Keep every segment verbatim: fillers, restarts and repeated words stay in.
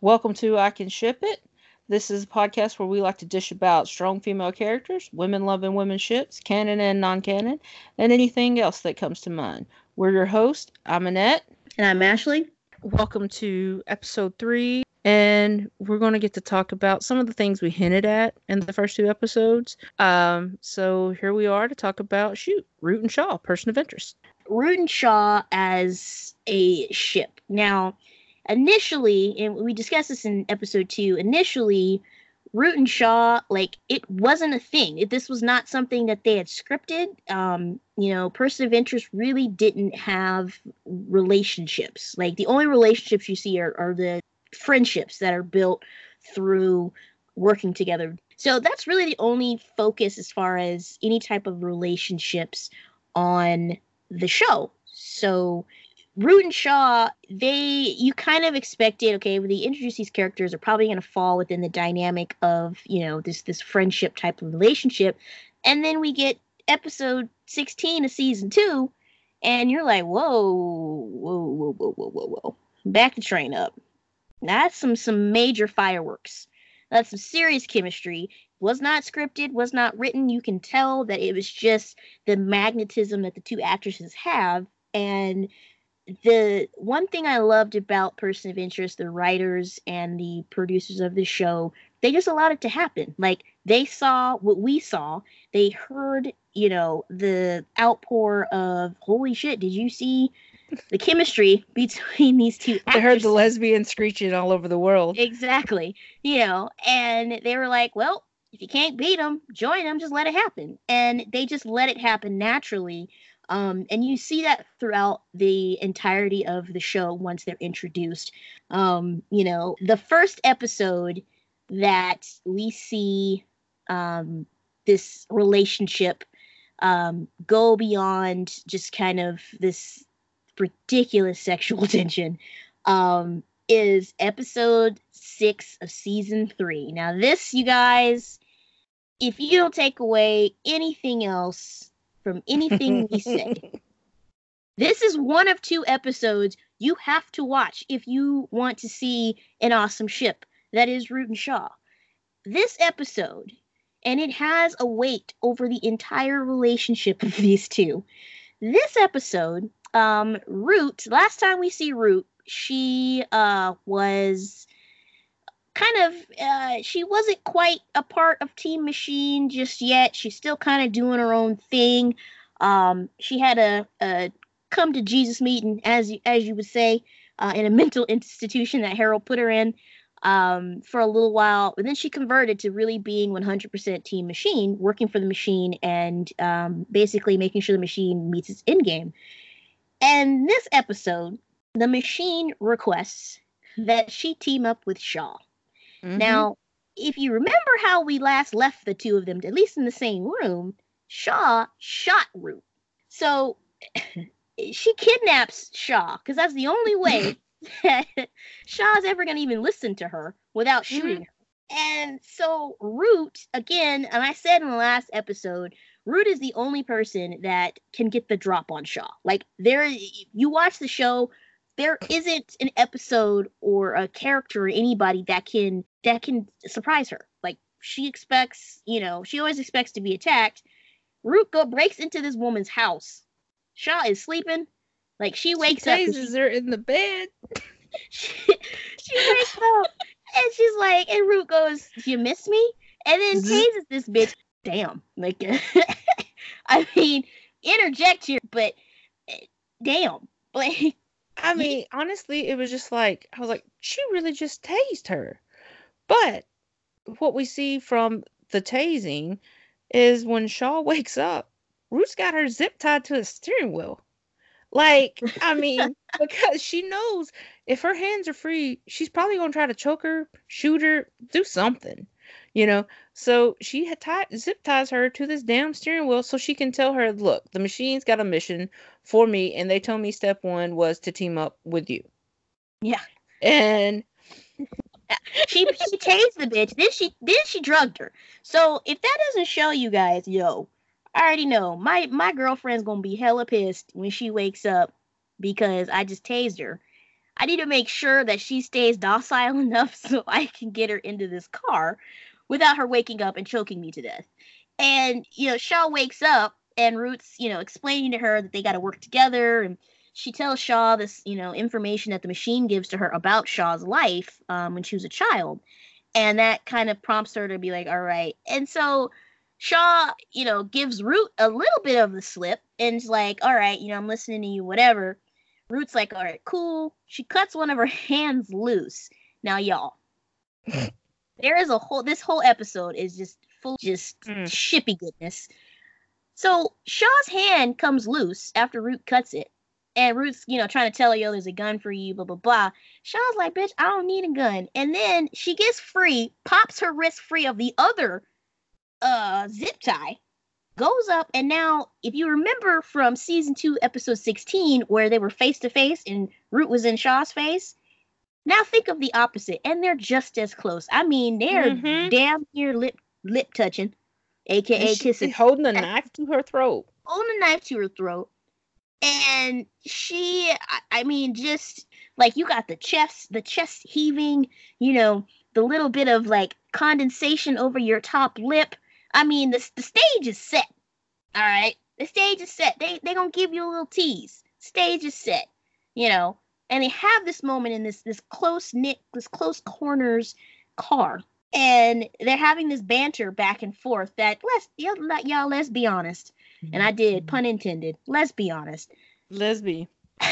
Welcome to I Can Ship It. This is a podcast where we like to dish about strong female characters, women loving women ships, canon and non-canon, and anything else that comes to mind. We're your host. I'm Annette. And I'm Ashley. Welcome to episode three. And we're going to get to talk about some of the things we hinted at in the first two episodes. Um, so here we are to talk about, shoot, Root and Shaw, person of interest. Root and Shaw as a ship. Now, initially, and we discussed this in episode two, initially, Root and Shaw, like, it wasn't a thing. It, this was not something that they had scripted. Um, you know, person of interest really didn't have relationships. Like, the only relationships you see are, are the friendships that are built through working together. So that's really the only focus as far as any type of relationships on the show. So Root and Shaw, they, you kind of expected, okay, when they introduce these characters are probably going to fall within the dynamic of, you know, this this friendship type of relationship. And then we get episode sixteen of season two, and you're like, whoa, whoa, whoa, whoa, whoa, whoa, whoa. Back the train up. That's some some major fireworks. That's some serious chemistry. Was not scripted, was not written. You can tell that it was just the magnetism that the two actresses have. And the one thing I loved about Person of Interest, the writers and the producers of the show, they just allowed it to happen. Like, they saw what we saw. They heard, you know, the outpour of, holy shit, did you see the chemistry between these two actors? They heard the lesbian screeching all over the world. Exactly. You know, and they were like, well, if you can't beat them, join them, just let it happen. And they just let it happen naturally. Um, and you see that throughout the entirety of the show once they're introduced. Um, you know, the first episode that we see um, this relationship um, go beyond just kind of this ridiculous sexual tension um, is episode six of season three. Now, this, you guys, if you don't take away anything else from anything we say, this is one of two episodes you have to watch if you want to see an awesome ship that is Root and Shaw. This episode, and it has a weight over the entire relationship of these two. This episode, um, Root, last time we see Root, she uh, was kind of, uh, she wasn't quite a part of Team Machine just yet. She's still kind of doing her own thing. Um, she had a, a come to Jesus meeting, as you, as you would say, uh, in a mental institution that Harold put her in um, for a little while. But then she converted to really being one hundred percent Team Machine, working for the Machine and um, basically making sure the Machine meets its end game. And this episode, the Machine requests that she team up with Shaw. Mm-hmm. Now, if you remember how we last left the two of them, at least in the same room, Shaw shot Root. So she kidnaps Shaw, because that's the only way that Shaw's ever going to even listen to her without shooting mm-hmm. her. And so Root, again, and I said in the last episode, Root is the only person that can get the drop on Shaw. Like, there, you watch the show, there isn't an episode or a character or anybody that can that can surprise her. Like, she expects, you know, she always expects to be attacked. Root go breaks into this woman's house. Shaw is sleeping. Like, she wakes she up. She tases her in the bed. she, she wakes up and she's like, and Root goes, "You miss me?" And then tases this bitch. Damn. Like, I mean, interject here, but damn. Like, I mean, honestly, it was just like, I was like, she really just tased her. But what we see from the tasing is when Shaw wakes up, Root's got her zip tied to a steering wheel. Like, I mean, because she knows if her hands are free, she's probably going to try to choke her, shoot her, do something, you know? So she had tied, zip ties her to this damn steering wheel so she can tell her, look, the Machine's got a mission for me, and they told me step one was to team up with you. Yeah. And she she tased the bitch. Then she then she drugged her. So if that doesn't show you guys, yo, I already know my my girlfriend's gonna be hella pissed when she wakes up because I just tased her. I need to make sure that she stays docile enough so I can get her into this car without her waking up and choking me to death. And, you know, Shaw wakes up and Root's, you know, explaining to her that they got to work together. And she tells Shaw this, you know, information that the machine gives to her about Shaw's life um, when she was a child. And that kind of prompts her to be like, all right. And so Shaw, you know, gives Root a little bit of the slip and is like, all right, you know, I'm listening to you, whatever. Root's like, all right, cool. She cuts one of her hands loose. Now, y'all, there is a whole, this whole episode is just full of just mm. shippy goodness. So Shaw's hand comes loose after Root cuts it. And Root's, you know, trying to tell her, yo, there's a gun for you, blah, blah, blah. Shaw's like, bitch, I don't need a gun. And then she gets free, pops her wrist free of the other uh, zip tie, goes up, and now, if you remember from season two, episode sixteen, where they were face to face and Root was in Shaw's face, now think of the opposite, and they're just as close. I mean, they're mm-hmm. damn near lip lip touching, aka kissing, holding a knife to her throat, holding a knife to her throat, and she, I, I mean, just like you got the chest, the chest heaving, you know, the little bit of like condensation over your top lip. I mean, the, the stage is set, all right? The stage is set. They they gonna give you a little tease. Stage is set, you know? And they have this moment in this this close-knit, this close corners car. And they're having this banter back and forth that, let's, y'all, y'all let's be honest. And I did, pun intended. Let's be honest. Lesby.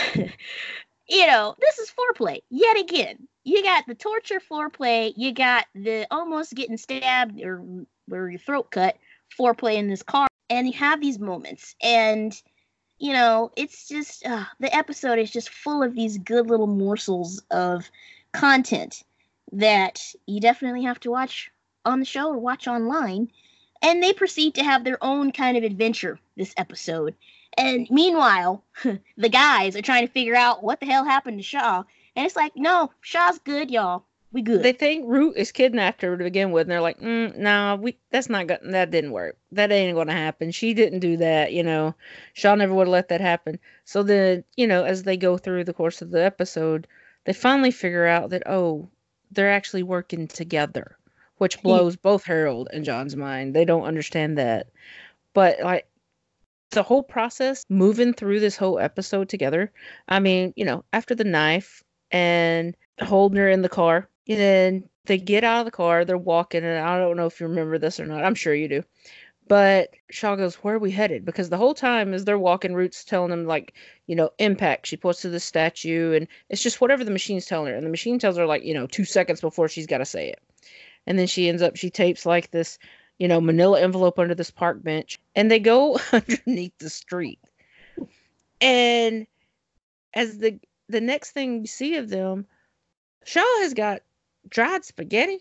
You know, this is foreplay, yet again. You got the torture foreplay. You got the almost getting stabbed or... or your throat cut, foreplay in this car, and you have these moments, and you know, it's just uh, the episode is just full of these good little morsels of content that you definitely have to watch on the show or watch online. And they proceed to have their own kind of adventure this episode, and meanwhile the guys are trying to figure out what the hell happened to Shaw, and it's like, no, Shaw's good, y'all. We good. They think Root is kidnapped her to begin with, and they're like, mm, "No, nah, we that's not good. That didn't work. That ain't going to happen. She didn't do that. You know, Shaw never would have let that happen." So then, you know, as they go through the course of the episode, they finally figure out that oh, they're actually working together, which blows both Harold and John's mind. They don't understand that, but like the whole process, moving through this whole episode together. I mean, you know, after the knife and holding her in the car. And then they get out of the car, they're walking, and I don't know if you remember this or not. I'm sure you do. But Shaw goes, where are we headed? Because the whole time as they're walking, Root's telling them, like, you know, impact. She points to the statue, and it's just whatever the machine's telling her. And the machine tells her, like, you know, two seconds before she's got to say it. And then she ends up, she tapes, like, this, you know, manila envelope under this park bench. And they go underneath the street. And as the the next thing we see of them, Shaw has got dried spaghetti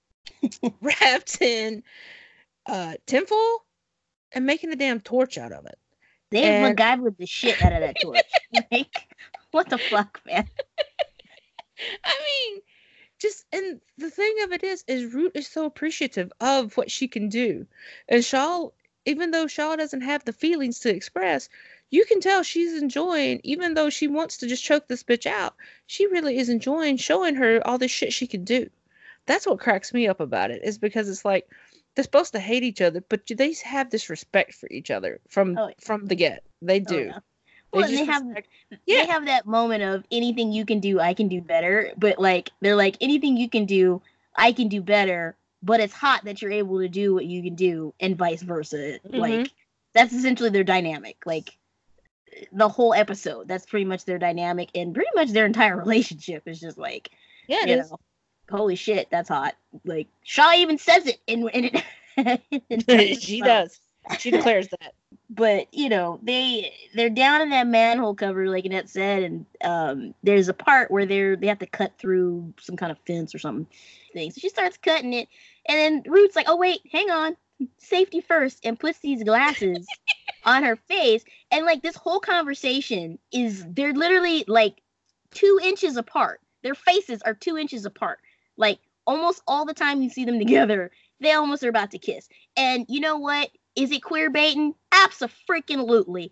wrapped in uh, tinfoil and making a damn torch out of it. They've and... MacGyvered the shit out of that torch. Like, what the fuck, man? I mean, just, and the thing of it is, is Root is so appreciative of what she can do. And Shaw, even though Shaw doesn't have the feelings to express, you can tell she's enjoying, even though she wants to just choke this bitch out, she really is enjoying showing her all this shit she can do. That's what cracks me up about it, is because it's like, they're supposed to hate each other, but they have this respect for each other from oh, yeah. from the get. They do. Oh, yeah. Well, they, they have respect. yeah. they have that moment of anything you can do, I can do better. But like they're like, anything you can do, I can do better. But it's hot that you're able to do what you can do, and vice versa. Mm-hmm. Like that's essentially their dynamic. Like the whole episode, that's pretty much their dynamic, and pretty much their entire relationship is just like, yeah, it you is. know, holy shit, that's hot. Like Shaw even says it in, in it. She does. She declares that. But you know, they they're down in that manhole cover, like Annette said, and um, there's a part where they're they have to cut through some kind of fence or something. Thing. So she starts cutting it, and then Root's like, "Oh wait, hang on, safety first," and puts these glasses on her face. And like this whole conversation is, they're literally like two inches apart. Their faces are two inches apart. Like almost all the time you see them together, they almost are about to kiss. And you know what? Is it queer baiting? Abso-freaking-lutely.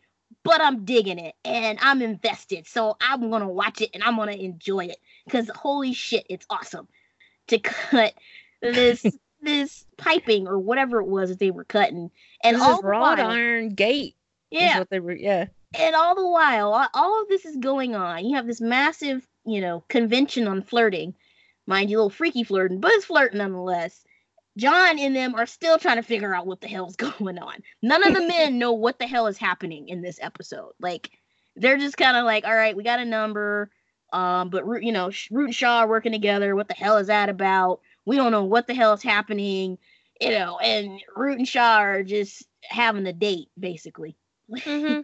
but I'm digging it and I'm invested. So I'm going to watch it and I'm going to enjoy it because holy shit, it's awesome to cut this this piping or whatever it was that they were cutting. And this all is the wrought while, iron gate. yeah, is what they were. Yeah, and all the while, all- all of this is going on. You have this massive, you know, convention on flirting, mind you, a little freaky flirting, but it's flirting nonetheless. John and them are still trying to figure out what the hell's going on. None of the men know what the hell is happening in this episode. Like, they're just kind of like, all right, we got a number, um, but Root, you know, Root and Shaw are working together. What the hell is that about? We don't know what the hell is happening, you know. And Root and Shaw are just having a date, basically. mm-hmm.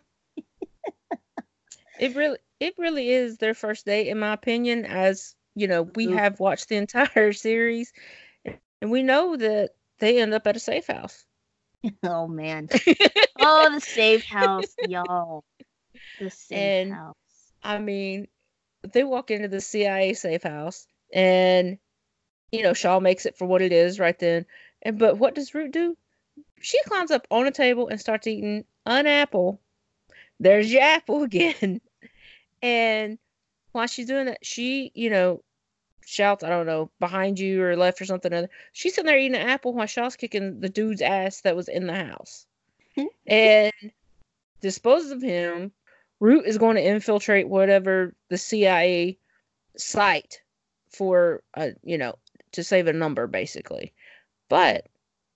it really, it really is their first date, in my opinion. As you know, we Ooh. have watched the entire series. And we know that they end up at a safe house. Oh, man. Oh, the safe house, y'all. The safe and, house. I mean, they walk into the C I A safe house, and, you know, Shaw makes it for what it is right then. And But what does Root do? She climbs up on a table and starts eating an apple. There's your apple again. And while she's doing that, she, you know, shouts, I don't know, behind you or left or something. Other. She's sitting there eating an apple while Shaw's kicking the dude's ass that was in the house. And disposes of him. Root is going to infiltrate whatever the C I A site for, uh, you know, to save a number, basically. But,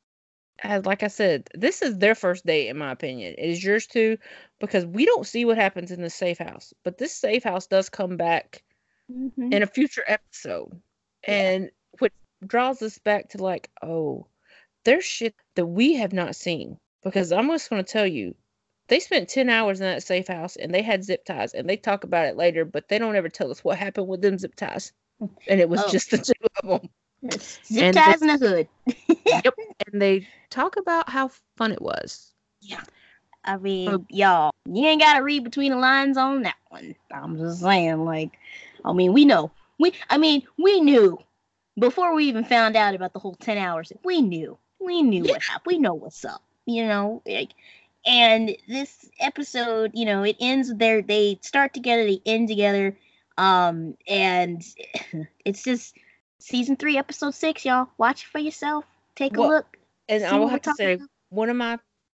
as like I said, this is their first date, in my opinion. It is yours too, because we don't see what happens in the safe house. But this safe house does come back mm-hmm. in a future episode. And yeah. Which draws us back to like, oh, there's shit that we have not seen. Because I'm just going to tell you, they spent ten hours in that safe house and they had zip ties, and they talk about it later, but they don't ever tell us what happened with them zip ties. And it was oh. just the two of them. Zip and ties they, in the hood. Yep. And they talk about how fun it was. Yeah. I mean, so, y'all, you ain't got to read between the lines on that one. I'm just saying, like, I mean, we know. We, I mean, we knew before we even found out about the whole ten hours. We knew. We knew yeah. what happened. We know what's up, you know. Like, and this episode, you know, it ends there. They start together, they end together. Um, and it's just season three, episode six, y'all. Watch it for yourself. Take a well, look. And I will have to say, about. one of my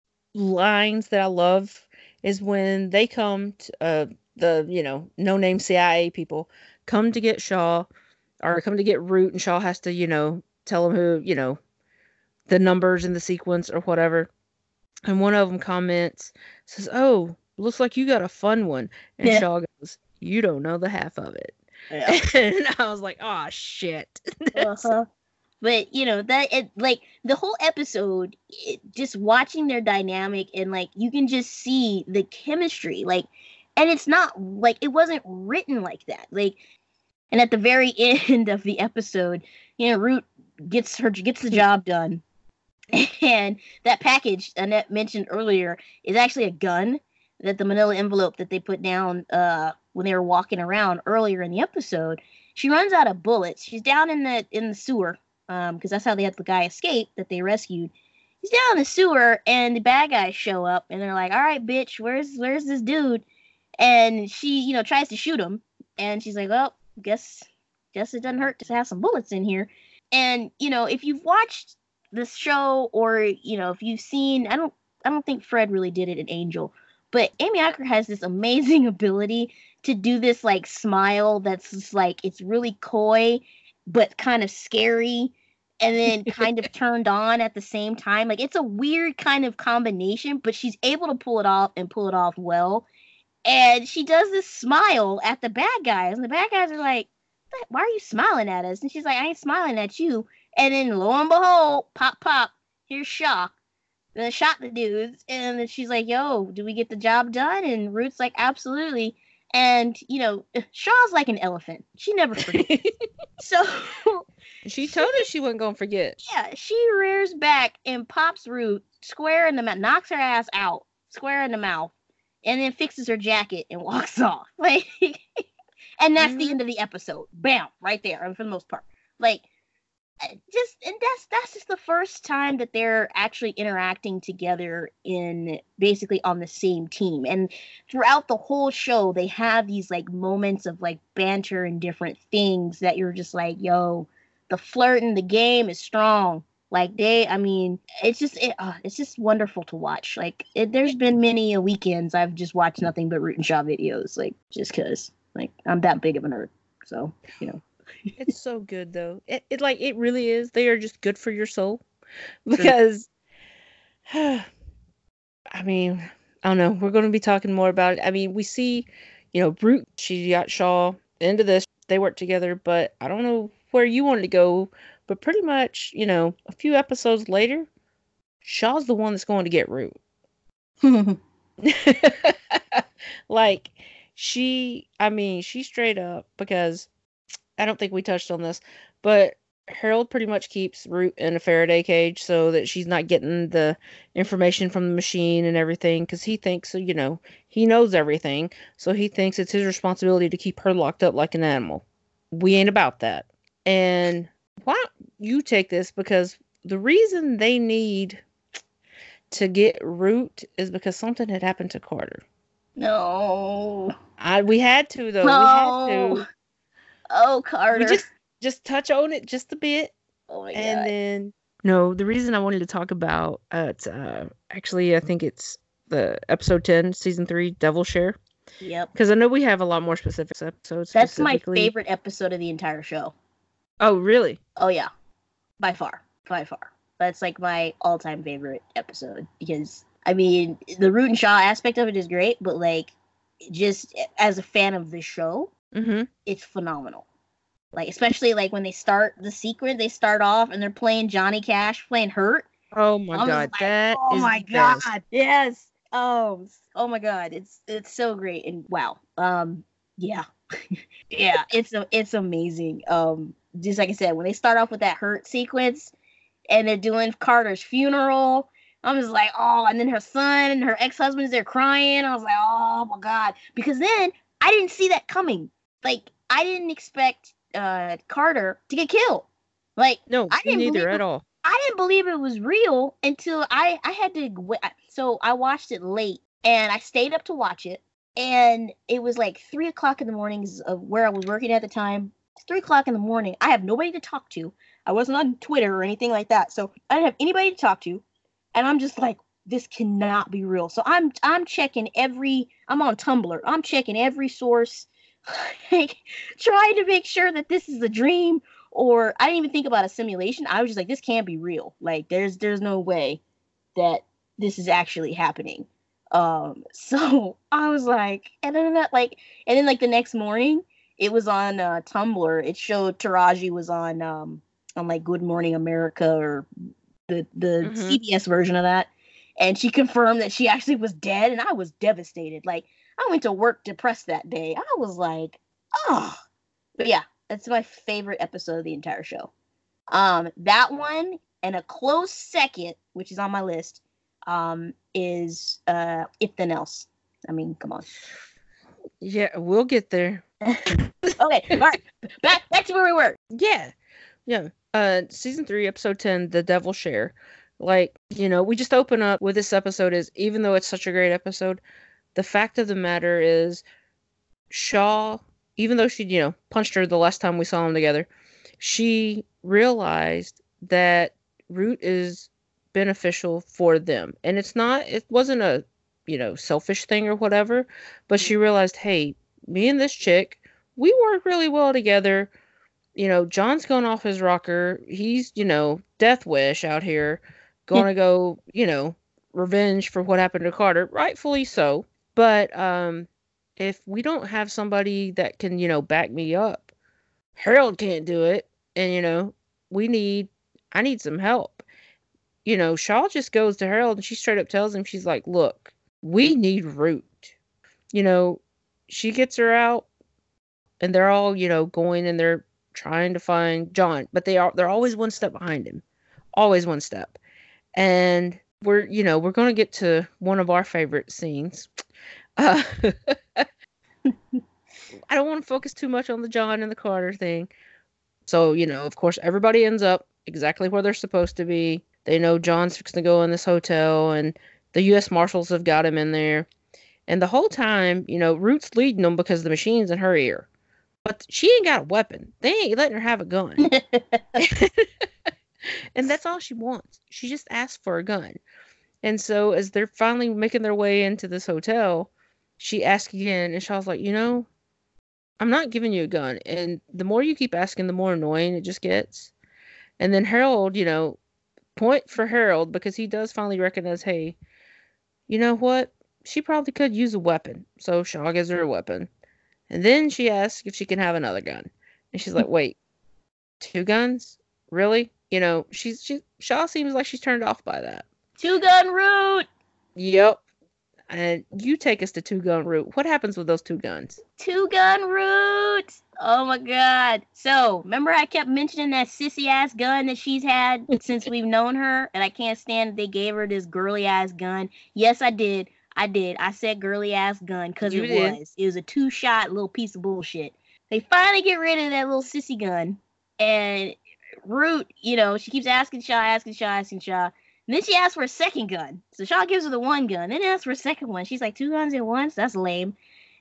lines that I love is when they come to, uh, the, you know, no-name C I A people come to get Shaw, or come to get Root, and Shaw has to, you know, tell them who, you know, the numbers in the sequence or whatever. And one of them comments, says, oh, looks like you got a fun one. And yeah. Shaw goes, you don't know the half of it. Yeah. And I was like, oh, shit. uh-huh. But, you know, that, it, like, the whole episode, it, just watching their dynamic, and, like, you can just see the chemistry. Like, and it's not, like, it wasn't written like that. Like, and at the very end of the episode, you know, Root gets her, gets the job done. And that package Annette mentioned earlier is actually a gun, that the manila envelope that they put down uh, when they were walking around earlier in the episode. She runs out of bullets. She's down in the in the sewer, because um, that's how they had the guy escape that they rescued. He's down in the sewer, and the bad guys show up, and they're like, all right, bitch, where's where's this dude? And she, you know, tries to shoot him, and she's like, well, guess guess it doesn't hurt to have some bullets in here. And, you know, if you've watched this show, or, you know, if you've seen, I don't I don't think Fred really did it in Angel, but Amy Acker has this amazing ability to do this, like, smile that's just, like, it's really coy, but kind of scary, and then kind of turned on at the same time. Like, it's a weird kind of combination, but she's able to pull it off and pull it off well. And she does this smile at the bad guys, and the bad guys are like, why are you smiling at us? And she's like, I ain't smiling at you. And then lo and behold, pop, pop, here's Shaw. Then shot the dudes. And then she's like, yo, do we get the job done? And Root's like, absolutely. And, you know, Shaw's like an elephant. She never forgets. So she told us she wasn't going to forget. Yeah, she rears back and pops Root square in the mouth, knocks her ass out, square in the mouth, and then fixes her jacket and walks off. Like, and that's mm-hmm. the end of the episode. Bam, right there, for the most part. Like, just and that's that's just the first time that they're actually interacting together in basically on the same team. And throughout the whole show, they have these like moments of like banter and different things that you're just like, yo, the flirt in the game is strong. Like they, I mean, it's just it, uh, it's just wonderful to watch. Like it, there's been many a weekends I've just watched nothing but Root and Shaw videos, like just cause like I'm that big of a nerd. So you know. It's so good though. It, it like it really is. They are just good for your soul because I mean, I don't know. We're going to be talking more about it. I mean, we see, you know, Root, she got Shaw into this. They work together, but I don't know where you wanted to go, but pretty much, you know, a few episodes later, Shaw's the one that's going to get Root. Like she, I mean, she straight up, because I don't think we touched on this, but Harold pretty much keeps Root in a Faraday cage so that she's not getting the information from the machine and everything, because he thinks, you know, he knows everything, so he thinks it's his responsibility to keep her locked up like an animal. We ain't about that. And why don't you take this, because the reason they need to get Root is because something had happened to Carter. No. I, we had to, though. No. We had to. Oh, Carter. We just just touch on it just a bit. Oh my and God. then no, the reason I wanted to talk about uh, it's uh actually I think it's the episode ten, season three, Devil Share. Yep. Because I know we have a lot more specific episodes. That's my favorite episode of the entire show. Oh, really? Oh yeah, by far, by far. That's like my all-time favorite episode because I mean the Root and Shaw aspect of it is great, but like just as a fan of the show, mm-hmm. it's phenomenal. Like especially like when they start the sequence, they start off and they're playing Johnny Cash playing Hurt. Oh my I'm God, like, that oh is my the God, best. yes. Oh, oh my God, it's it's so great and wow. Um, yeah, yeah, it's a, it's amazing. Um, just like I said, when they start off with that Hurt sequence and they're doing Carter's funeral, I'm just like, oh, and then her son and her ex-husband's there crying. I was like, oh my God, because then I didn't see that coming. Like I didn't expect uh Carter to get killed. Like no, I didn't neither believe at it, all. I didn't believe it was real until I I had to. So I watched it late and I stayed up to watch it, and it was like three o'clock in the mornings of where I was working at the time. It's three o'clock in the morning. I have nobody to talk to. I wasn't on Twitter or anything like that, so I didn't have anybody to talk to, and I'm just like, this cannot be real. So I'm I'm checking every. I'm on Tumblr. I'm checking every source, like, trying to make sure that this is a dream. Or I didn't even think about a simulation. I was just like, this can't be real. Like, there's there's no way that this is actually happening. Um, so I was like, and then that like, and then like the next morning, it was on uh, Tumblr. It showed Taraji was on um on like Good Morning America or the the mm-hmm. C B S version of that, and she confirmed that she actually was dead, and I was devastated. Like, I went to work depressed that day. I was like, oh, but yeah. That's my favorite episode of the entire show. Um, that one and a close second, which is on my list, um, is uh, If Then Else. I mean, come on. Yeah, we'll get there. Okay, all right. Back back to where we were. Yeah, yeah. Uh, season three, episode ten, The Devil Share. Like, you know, we just open up with this episode is, even though it's such a great episode, the fact of the matter is Shaw, even though she, you know, punched her the last time we saw them together, she realized that Root is beneficial for them. And it's not, it wasn't a, you know, selfish thing or whatever, but she realized, hey, me and this chick, we work really well together. You know, John's going off his rocker. He's, you know, Death Wish out here, going to go, you know, revenge for what happened to Carter. Rightfully so. But, um, if we don't have somebody that can, you know, back me up, Harold can't do it. And, you know, we need, I need some help. You know, Shaw just goes to Harold and she straight up tells him, she's like, look, we need Root. You know, she gets her out and they're all, you know, going and they're trying to find John, but they are, they're always one step behind him. Always one step. And we're, you know, we're going to get to one of our favorite scenes. Uh, I don't want to focus too much on the John and the Carter thing. So, you know, of course, everybody ends up exactly where they're supposed to be. They know John's fixing to go in this hotel, and the U S Marshals have got him in there. And the whole time, you know, Root's leading them because the machine's in her ear. But she ain't got a weapon. They ain't letting her have a gun. And that's all she wants. She just asks for a gun. And so as they're finally making their way into this hotel, she asks again, and Shaw's like, you know, I'm not giving you a gun. And the more you keep asking, the more annoying it just gets. And then Harold, you know, point for Harold, because he does finally recognize, hey, you know what? She probably could use a weapon. So Shaw gives her a weapon. And then she asks if she can have another gun. And she's like, wait, two guns? Really? You know, she's she Shaw seems like she's turned off by that. Two gun Root. Yep. And you take us to two gun Root. What happens with those two guns? Two gun Root. Oh my god. So remember I kept mentioning that sissy ass gun that she's had since we've known her, and I can't stand that they gave her this girly ass gun. Yes, I did. I did. I said girly ass gun because it did. was. It was a two shot little piece of bullshit. They finally get rid of that little sissy gun, and Root, you know, she keeps asking Shaw, asking Shaw, asking Shaw. And then she asks for a second gun. So Shaw gives her the one gun. Then asks for a second one. She's like, two guns at once? That's lame.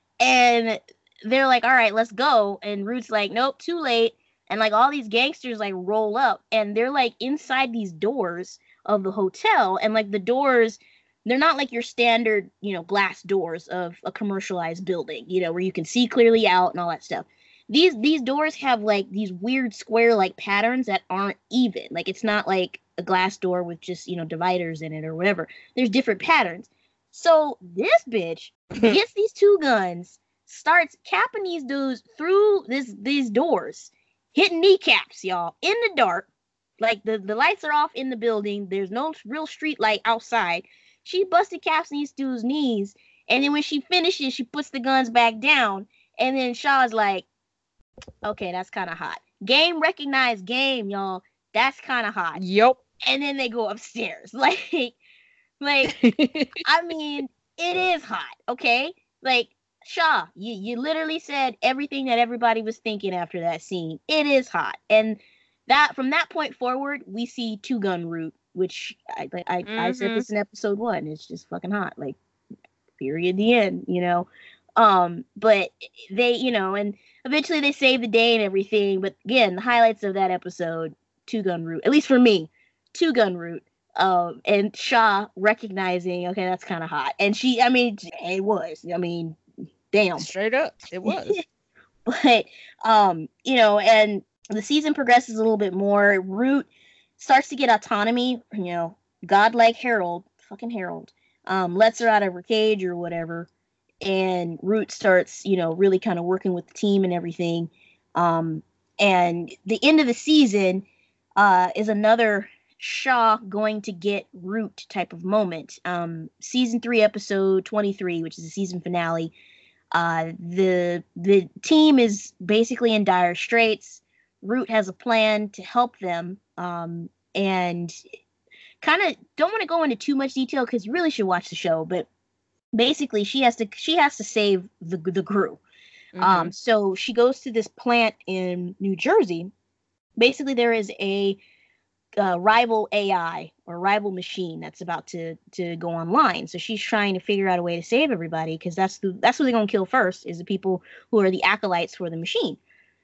And they're like, all right, let's go. And Root's like, nope, too late. And like all these gangsters like roll up. And they're like inside these doors of the hotel. And like the doors, they're not like your standard, you know, glass doors of a commercialized building, you know, where you can see clearly out and all that stuff. These these doors have like these weird square like patterns that aren't even. Like it's not like a glass door with just, you know, dividers in it or whatever. There's different patterns. So this bitch gets these two guns, starts capping these dudes through this these doors, hitting kneecaps, y'all, in the dark. Like the, the lights are off in the building. There's no real street light outside. She busted caps in these dudes' knees. And then when she finishes, she puts the guns back down. And then Shaw's like, okay, that's kind of hot. Game recognized game, y'all. That's kind of hot. Yep. And then they go upstairs. Like, like, I mean, it is hot, okay? Like, Shaw, you, you literally said everything that everybody was thinking after that scene. It is hot. And that from that point forward, we see two gun Root, which I I, mm-hmm. I said this in episode one. It's just fucking hot. Like, period, the end, you know? Um, but they, you know, and eventually they save the day and everything. But again, the highlights of that episode, two gun Root, at least for me, two gun Root. Um, and Shaw recognizing, okay, that's kind of hot. And she, I mean, it was, I mean, damn. Straight up, it was. But, um, you know, and the season progresses a little bit more. Root starts to get autonomy, you know, godlike Harold, fucking Harold, um, lets her out of her cage or whatever. And Root starts, you know, really kind of working with the team and everything. Um, and the end of the season uh, is another Shaw going to get Root type of moment. Um, season three, episode twenty-three, which is the season finale. Uh, the the team is basically in dire straits. Root has a plan to help them, um, and kind of don't want to go into too much detail because you really should watch the show. But basically, she has to she has to save the the crew. Mm-hmm. Um, so she goes to this plant in New Jersey. Basically, there is a Uh, rival A I or rival machine that's about to to go online. So she's trying to figure out a way to save everybody because that's the that's who they're gonna kill first is the people who are the acolytes for the machine.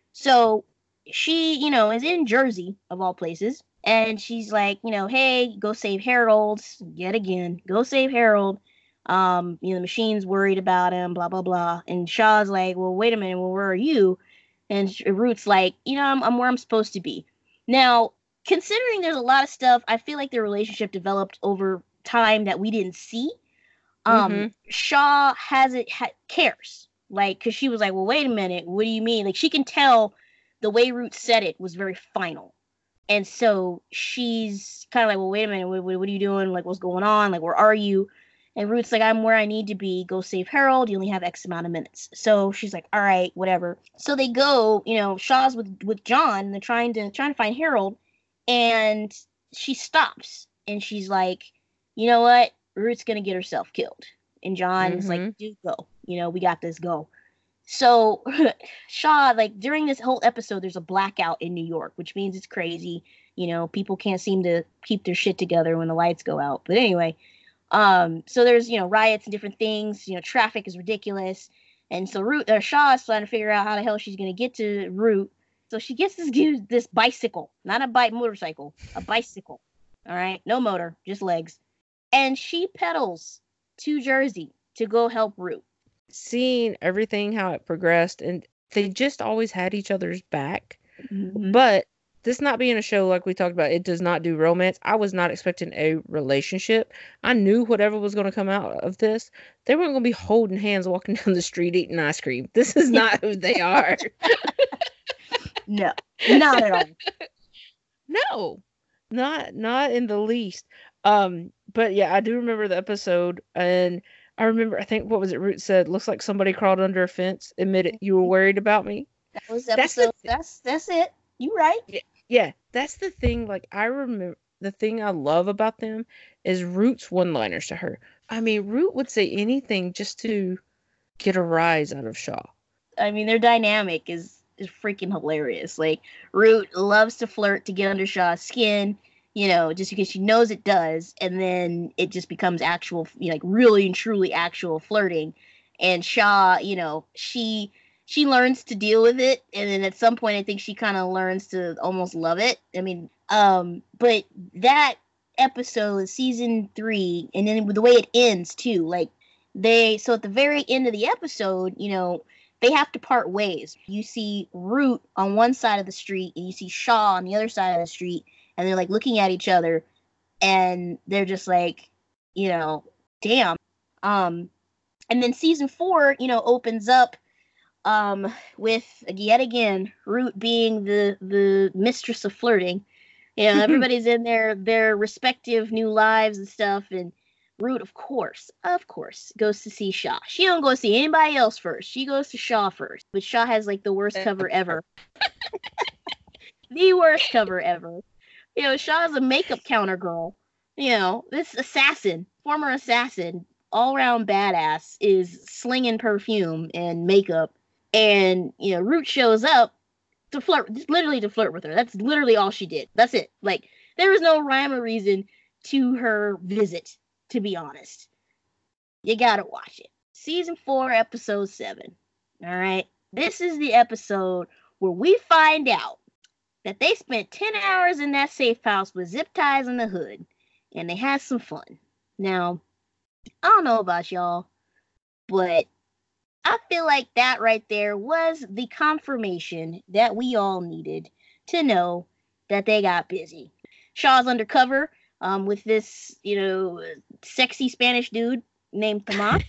So she, you know, is in Jersey of all places, and she's like, you know, hey, go save Harold yet again. Go save Harold. Um, you know, the machine's worried about him. Blah blah blah. And Shaw's like, well, wait a minute. Well, where are you? And Root's like, you know, I'm, I'm where I'm supposed to be now. Considering there's a lot of stuff, I feel like their relationship developed over time that we didn't see. Um, mm-hmm. Shaw has it ha- cares, like, because she was like, "Well, wait a minute, what do you mean?" Like, she can tell the way Root said it was very final, and so she's kind of like, "Well, wait a minute, what, what, what are you doing? Like, what's going on? Like, where are you?" And Root's like, "I'm where I need to be. Go save Harold. You only have X amount of minutes." So she's like, "All right, whatever." So they go. You know, Shaw's with with John. And they're trying to trying to find Harold. And she stops and she's like, you know what? Root's going to get herself killed. And John mm-hmm. is like, dude, go. You know, we got this, go. So Shaw, like during this whole episode, there's a blackout in New York, which means it's crazy. You know, people can't seem to keep their shit together when the lights go out. But anyway, um, so there's, you know, riots and different things. You know, traffic is ridiculous. And so Root, uh, Shaw is trying to figure out how the hell she's going to get to Root. So she gets this this bicycle, not a bike motorcycle, a bicycle. All right, no motor, just legs. And she pedals to Jersey to go help Root. Seeing everything, how it progressed, and they just always had each other's back. Mm-hmm. But this not being a show like we talked about, it does not do romance. I was not expecting a relationship. I knew whatever was going to come out of this, they weren't going to be holding hands walking down the street eating ice cream. This is not who they are. No, not at all. No, not not in the least. Um, but yeah, I do remember the episode, and I remember, I think, what was it Root said? Looks like somebody crawled under a fence. Admit it, you were worried about me. That was episode. That's that's, that's it. You right. Yeah, yeah, that's the thing. Like, I remember, the thing I love about them is Root's one-liners to her. I mean, Root would say anything just to get a rise out of Shaw. I mean, their dynamic is is freaking hilarious. Like, Root loves to flirt to get under Shaw's skin, you know, just because she knows it does, and then it just becomes actual, you know, like really and truly actual flirting. And Shaw, you know, she she learns to deal with it, and then at some point, I think she kind of learns to almost love it. I mean, um, but that episode, season three, and then the way it ends too, like they, so at the very end of the episode, you know, they have to part ways. You see Root on one side of the street, and you see Shaw on the other side of the street, and they're like looking at each other, and they're just like, you know, damn. Um, and then season four, you know, opens up um, with yet again Root being the the mistress of flirting. You know, everybody's in their their respective new lives and stuff, and Root, of course, of course, goes to see Shaw. She don't go see anybody else first. She goes to Shaw first. But Shaw has like the worst cover ever. The worst cover ever. You know, Shaw's a makeup counter girl. You know, this assassin, former assassin, all-around badass, is slinging perfume and makeup. And, you know, Root shows up to flirt, just literally to flirt with her. That's literally all she did. That's it. Like, there was no rhyme or reason to her visit, to be honest. You gotta watch it. Season four, episode seven. All right? This is the episode where we find out that they spent ten hours in that safe house with zip ties in the hood, and they had some fun. Now, I don't know about y'all, but I feel like that right there was the confirmation that we all needed to know that they got busy. Shaw's undercover um, with this, you know, sexy Spanish dude named Tomas.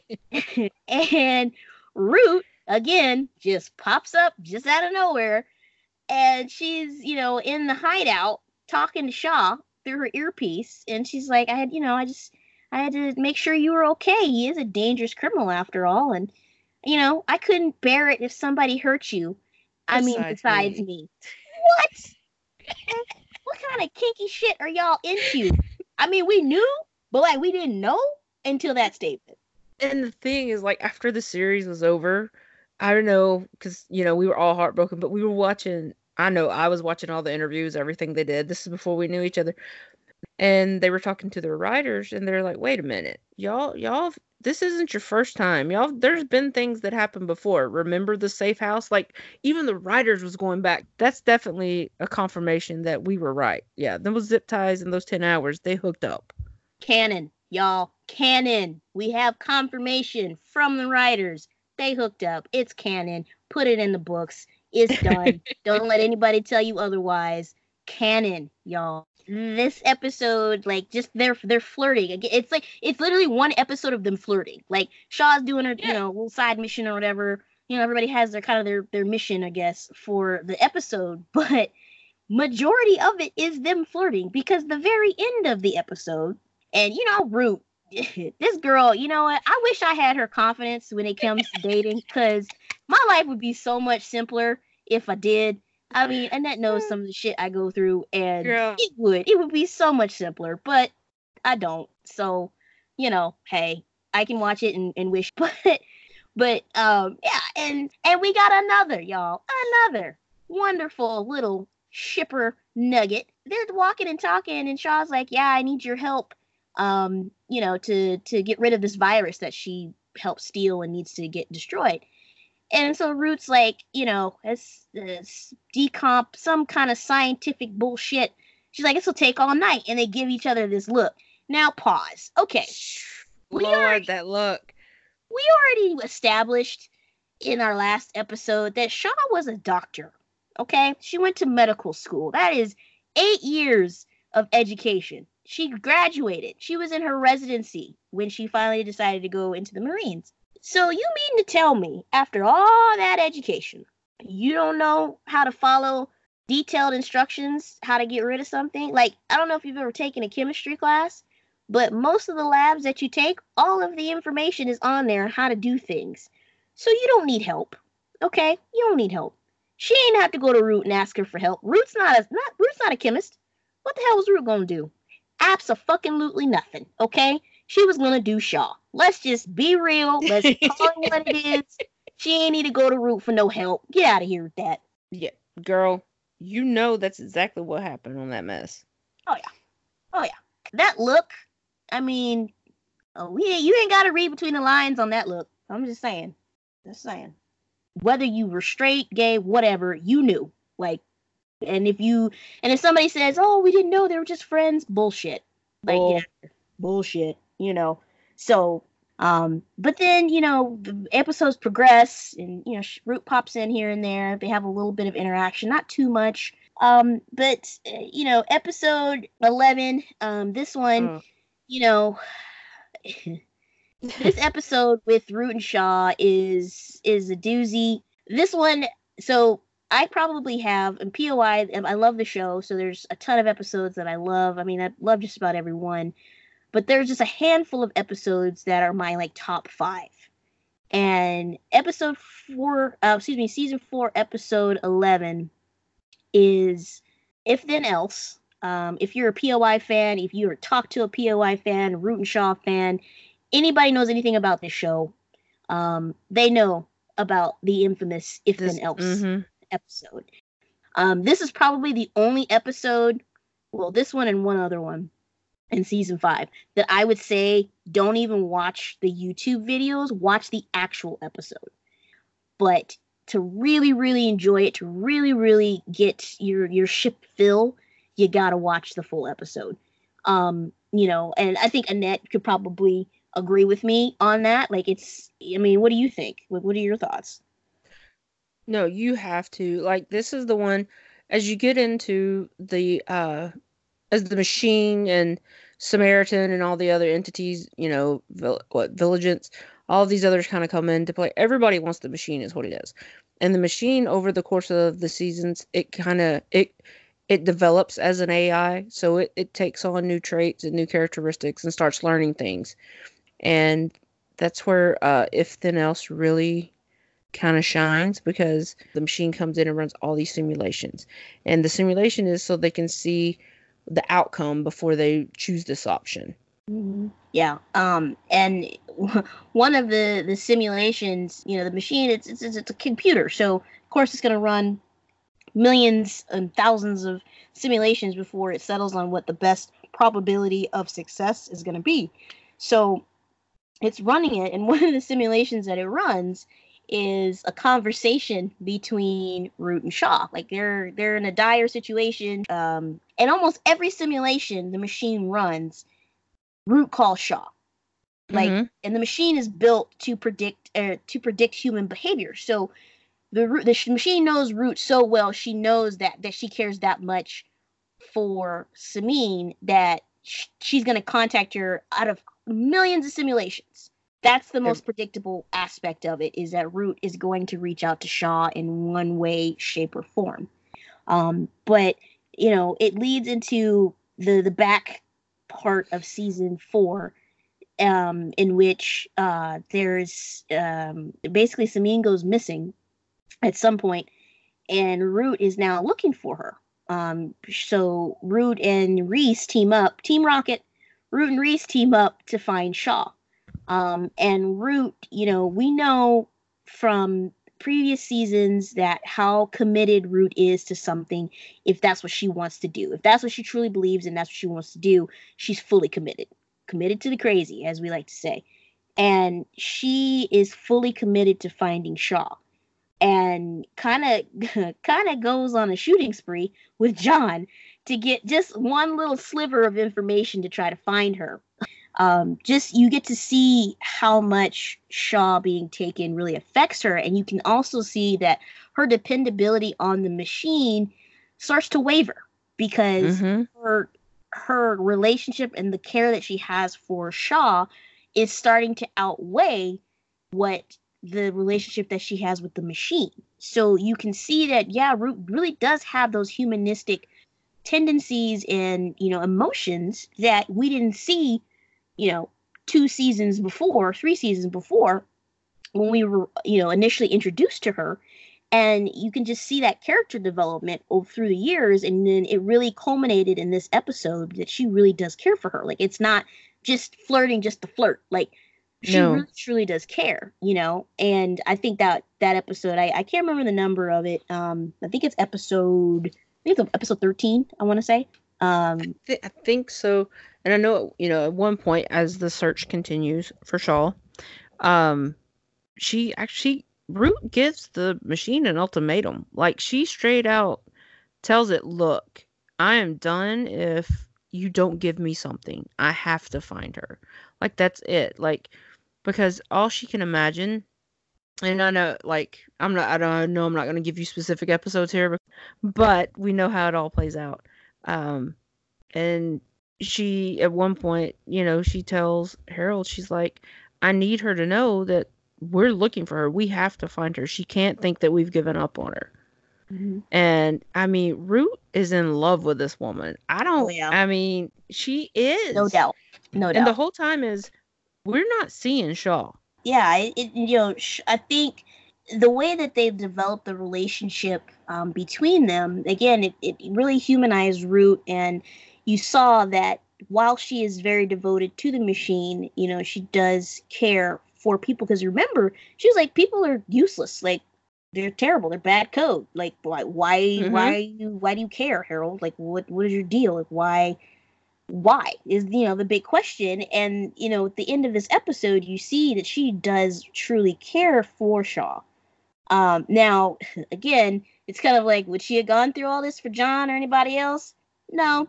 And Root, again, just pops up just out of nowhere. And she's, you know, in the hideout talking to Shaw through her earpiece. And she's like, I had, you know, I just, I had to make sure you were okay. He is a dangerous criminal after all. And, you know, I couldn't bear it if somebody hurt you. I besides mean, besides me. me. What? What kind of kinky shit are y'all into? I mean, we knew, but like we didn't know until that statement. And the thing is, like, after the series was over, I don't know, because, you know, we were all heartbroken, but we were watching, I know I was watching all the interviews, everything they did. This is before we knew each other. And they were talking to their writers, and they're like, wait a minute, y'all, y'all, this isn't your first time. Y'all, there's been things that happened before. Remember the safe house? Like, even the writers was going back. That's definitely a confirmation that we were right. Yeah, those zip ties and those ten hours, they hooked up. Canon, y'all, canon. We have confirmation from the writers. They hooked up. It's canon. Put it in the books. It's done. Don't let anybody tell you otherwise. Canon, y'all. This episode, like, just they're they're flirting. It's like it's literally one episode of them flirting. Like Shaw's doing her, yeah. you know, little side mission or whatever. You know, everybody has their kind of their their mission, I guess, for the episode. But majority of it is them flirting because the very end of the episode, and you know, Root, this girl, you know what? I wish I had her confidence when it comes to dating, because my life would be so much simpler if I did. I mean, Annette knows some of the shit I go through, and Girl. it would. It would be so much simpler, but I don't. So, you know, hey, I can watch it and, and wish. But, but um, yeah, and and we got another, y'all, another wonderful little shipper nugget. They're walking and talking, and Shaw's like, "Yeah, I need your help, um, you know, to to get rid of this virus that she helped steal and needs to get destroyed." And so Root's like, you know, it's, it's decomp, some kind of scientific bullshit. She's like, this will take all night, and they give each other this look. Now pause. Okay, we Lord, already, that look. we already established in our last episode that Shaw was a doctor. Okay, she went to medical school. That is eight years of education. She graduated. She was in her residency when she finally decided to go into the Marines. So you mean to tell me, after all that education, you don't know how to follow detailed instructions, how to get rid of something? Like, I don't know if you've ever taken a chemistry class, but most of the labs that you take, all of the information is on there, how to do things. So you don't need help, okay? You don't need help. She ain't have to go to Root and ask her for help. Root's not a not Root's not a chemist. What the hell was Root gonna do? Abso-fucking-lutely nothing, okay? She was gonna do Shaw. Let's just be real. Let's call it what it is. She ain't need to go to Root for no help. Get out of here with that. Yeah, girl, you know that's exactly what happened on that mess. Oh yeah, oh yeah. That look. I mean, oh, we ain't, you ain't got to read between the lines on that look. I'm just saying. Just saying. Whether you were straight, gay, whatever, you knew. Like, and if you, and if somebody says, "Oh, we didn't know they were just friends," bullshit. Like, Bull. yeah, bullshit. You know. So, um, but then, you know, the episodes progress, and you know, Root pops in here and there. They have a little bit of interaction, not too much. Um, but uh, you know, episode eleven, um, this one, Oh. you know, this episode with Root and Shaw is is a doozy. This one, so I probably have, and P O I, I love the show, so there's a ton of episodes that I love. I mean, I love just about every one. But there's just a handful of episodes that are my, like, top five. And episode four, uh, excuse me, season four, episode eleven is If Then Else. Um, if you're a P O I fan, if you ever talk to a P O I fan, Root and Shaw fan, anybody knows anything about this show, um, they know about the infamous If this, Then Else mm-hmm. episode. Um, this is probably the only episode, well, this one and one other one, in season five, that I would say don't even watch the YouTube videos, watch the actual episode. But to really, really enjoy it, to really, really get your your ship fill, you gotta watch the full episode. Um, you know, and I think Annette could probably agree with me on that. Like, it's, I mean, what do you think? What, what are your thoughts? No, you have to. Like, this is the one, as you get into the, uh, as the Machine and Samaritan and all the other entities, you know, vil- what, Vigilance, all of these others kind of come into play. Everybody wants the Machine is what it is. And the Machine, over the course of the seasons, it kind of, it it develops as an A I. So it, it takes on new traits and new characteristics and starts learning things. And that's where uh, If Then Else really kind of shines, because the Machine comes in and runs all these simulations. And the simulation is so they can see the outcome before they choose this option. Mm-hmm. Yeah. Um. And one of the the simulations, you know, the machine, it's it's it's a computer, so of course it's going to run millions and thousands of simulations before it settles on what the best probability of success is going to be. So it's running it, and one of the simulations that it runs is a conversation between Root and Shaw. Like, they're they're in a dire situation. Um, and almost every simulation the machine runs, Root calls Shaw. Like, mm-hmm. And the machine is built to predict uh, to predict human behavior. So the the machine knows Root so well. She knows that that she cares that much for Samine that sh- she's going to contact her out of millions of simulations. That's the most predictable aspect of it, is that Root is going to reach out to Shaw in one way, shape, or form. Um, but, you know, it leads into the, the back part of season four, um, in which uh, there's um, basically Samine goes missing at some point, and Root is now looking for her. Um, so Root and Reese team up, Team Rocket, Root and Reese team up to find Shaw. Um, and Root, you know, we know from previous seasons that how committed Root is to something if that's what she wants to do. If that's what she truly believes and that's what she wants to do, she's fully committed. Committed to the crazy, as we like to say. And she is fully committed to finding Shaw. And kind of kind of goes on a shooting spree with John to get just one little sliver of information to try to find her. Um, just you get to see how much Shaw being taken really affects her, and you can also see that her dependability on the machine starts to waver because Mm-hmm. her her relationship and the care that she has for Shaw is starting to outweigh what the relationship that she has with the machine. So you can see that, yeah, Root really does have those humanistic tendencies and, you know, emotions that we didn't see, you know, two seasons before, three seasons before, when we were, you know, initially introduced to her. And you can just see that character development over through the years. And then it really culminated in this episode that she really does care for her. Like, it's not just flirting just to flirt. Like, she No. really truly does care, you know? And I think that that episode, I, I can't remember the number of it. Um, I think it's episode, I think it's episode thirteen, I want to say. Um, I, th- I think so. And I know, you know, at one point as the search continues for Shaw, um, she actually, Root gives the machine an ultimatum. Like, she straight out tells it, look, I am done if you don't give me something. I have to find her. Like, that's it. Like, because all she can imagine, and I know, like, I'm not, I don't know, I'm not going to give you specific episodes here, but we know how it all plays out. Um, and she, at one point, you know, she tells Harold, she's like, I need her to know that we're looking for her. We have to find her. She can't think that we've given up on her. mm-hmm. And I mean, Root is in love with this woman. I don't, Oh, yeah. I mean, she is. No doubt. No doubt. And the whole time is, we're not seeing Shaw. Yeah, it, it, you know, sh- I think the way that they've developed the relationship um, between them, again, it, it really humanized Root, and you saw that while she is very devoted to the machine, you know, she does care for people, because remember, she was like, people are useless, like, they're terrible, they're bad code, like, why, why, Mhm. why, you, why do you care, Harold? Like, what, what is your deal? Like, why? Why is, you know, the big question. And, you know, at the end of this episode, you see that she does truly care for Shaw. Um, now, again, it's kind of like, would she have gone through all this for John or anybody else? No.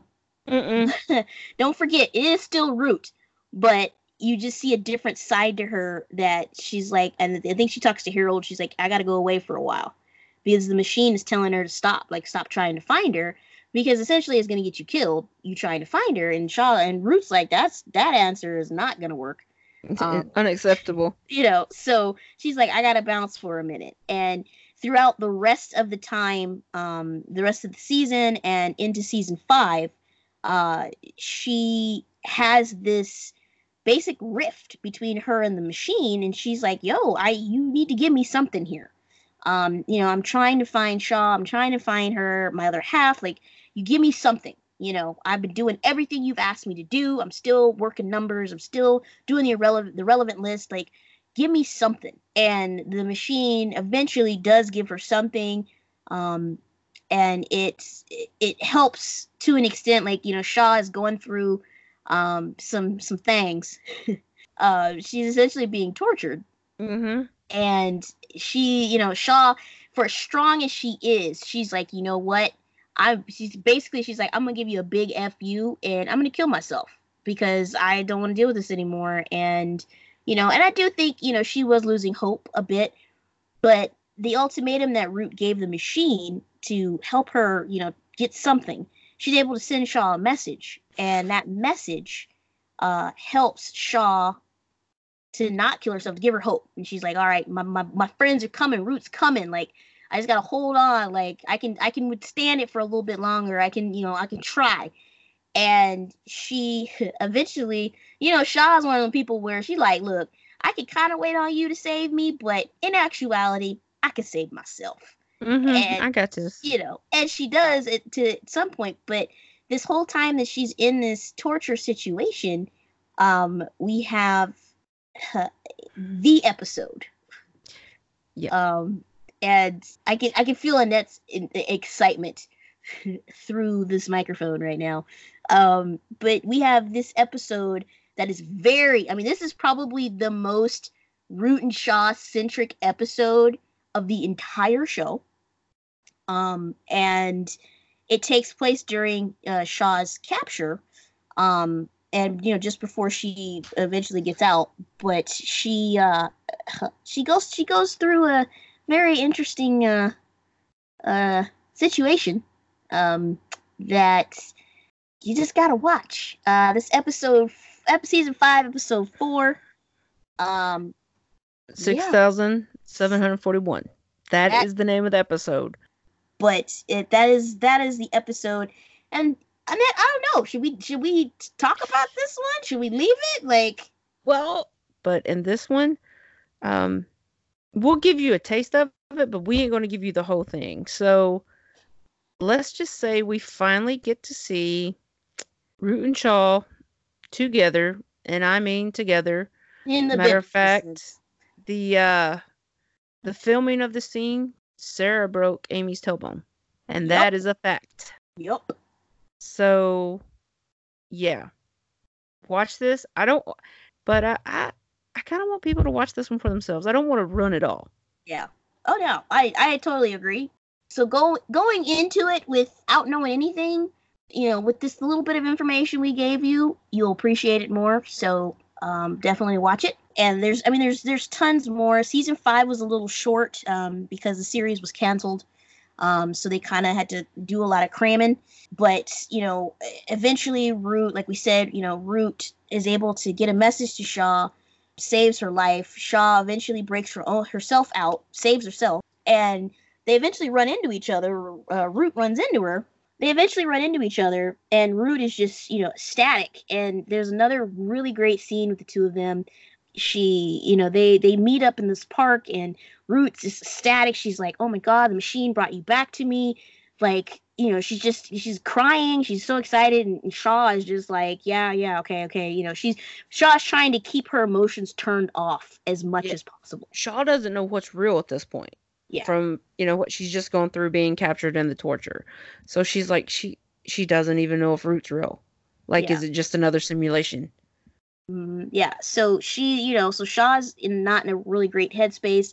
Mm-mm. Don't forget, it is still Root, but you just see a different side to her that she's like, and I think she talks to Harold, she's like, I gotta go away for a while because the machine is telling her to stop, like, stop trying to find her, because essentially it's going to get you killed, you trying to find her. And Shaw and Root's like, that's, that answer is not going to work. Um, Unacceptable. You know, so she's like, I got to bounce for a minute. And throughout the rest of the time, um, the rest of the season and into season five, uh, she has this basic rift between her and the machine. And she's like, yo, I, you need to give me something here. Um, you know, I'm trying to find Shaw. I'm trying to find her, my other half. Like, you give me something. You know, I've been doing everything you've asked me to do. I'm still working numbers. I'm still doing the irrelevant, the relevant list. Like, give me something. And the machine eventually does give her something. Um, and it's, it, it helps to an extent. Like, you know, Shaw is going through um, some, some things. uh, she's essentially being tortured. Mm-hmm. And she, you know, Shaw, for as strong as she is, she's like, you know what? I, she's basically, she's like, I'm going to give you a big F you and I'm going to kill myself because I don't want to deal with this anymore. And, you know, and I do think, you know, she was losing hope a bit, but the ultimatum that Root gave the machine to help her, you know, get something, she's able to send Shaw a message. And that message uh, helps Shaw to not kill herself, to give her hope. And she's like, all right, my, my, my friends are coming, Root's coming. Like, I just gotta hold on. Like, I can I can withstand it for a little bit longer. I can, you know, I can try. And she eventually, you know, Shaw's one of the people where she's like, look, I can kind of wait on you to save me, but in actuality, I can save myself. Mm-hmm. And, I got this. You know, and she does it to some point, but this whole time that she's in this torture situation, um, we have uh, the episode. Yeah. Um, And I can I can feel Annette's in, excitement through this microphone right now. Um, but we have this episode that is very, I mean, this is probably the most Root and Shaw centric episode of the entire show. Um, and it takes place during uh, Shaw's capture. Um, and, you know, just before she eventually gets out, but she, uh, she goes, she goes through a very interesting, uh, uh, situation, um, that you just gotta watch. Uh, this episode, ep- season five, episode four. Um, Six thousand seven hundred forty-one. That, that is the name of the episode. But it that is that is the episode, and Annette, I don't know. Should we should we talk about this one? Should we leave it? Like, well, but in this one, um, we'll give you a taste of it, but we ain't going to give you the whole thing. So let's just say we finally get to see Root and Shaw together, and I mean together. In the matter of fact, the uh, the filming of the scene, Sarah broke Amy's tailbone, and yep. that is a fact. Yep. So, yeah, watch this. I don't, but I, I, I kind of want people to watch this one for themselves. I don't want to run it all. Yeah. Oh no, I, I totally agree. So go going into it without knowing anything, you know, with this little bit of information we gave you, you'll appreciate it more. So um, definitely watch it. And there's, I mean, there's there's tons more. Season five was a little short um, because the series was canceled. Um, so they kind of had to do a lot of cramming. But, you know, eventually Root, like we said, you know, Root is able to get a message to Shaw, saves her life. Shaw eventually breaks her own, herself out, saves herself. And they eventually run into each other. Uh, Root runs into her. They eventually run into each other. And Root is just, you know, static. And there's another really great scene with the two of them. She, you know, they, they meet up in this park and Root's just ecstatic. She's like, oh my God, the machine brought you back to me. Like, you know, she's just, she's crying. She's so excited. And Shaw is just like, yeah, yeah, okay, okay. You know, she's, Shaw's trying to keep her emotions turned off as much yeah. as possible. Shaw doesn't know what's real at this point. Yeah. From, you know, what she's just gone through being captured and the torture. So she's like, she, she doesn't even know if Root's real. Like, yeah. is it just another simulation? Mm, yeah, so she, you know, so Shaw's in not in a really great headspace,